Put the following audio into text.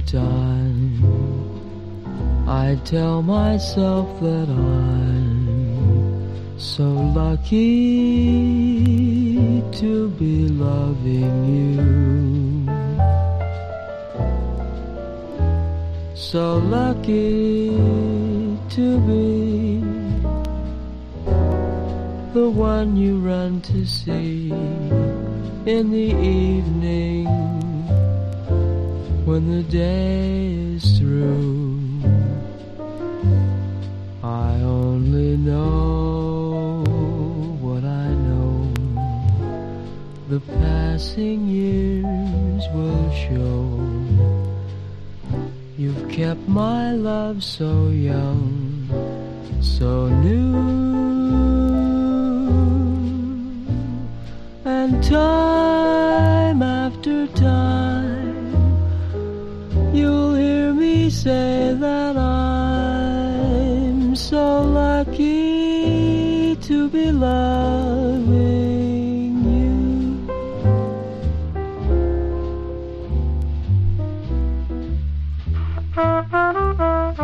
time, I tell myself that I'm so lucky to be loving you, so lucky to be the one you run to see in the evening when the day is through. I only know what I know, the passing years will show. You've kept my love so young, so new, and time after time you'll hear me say that I'm so lucky to be loving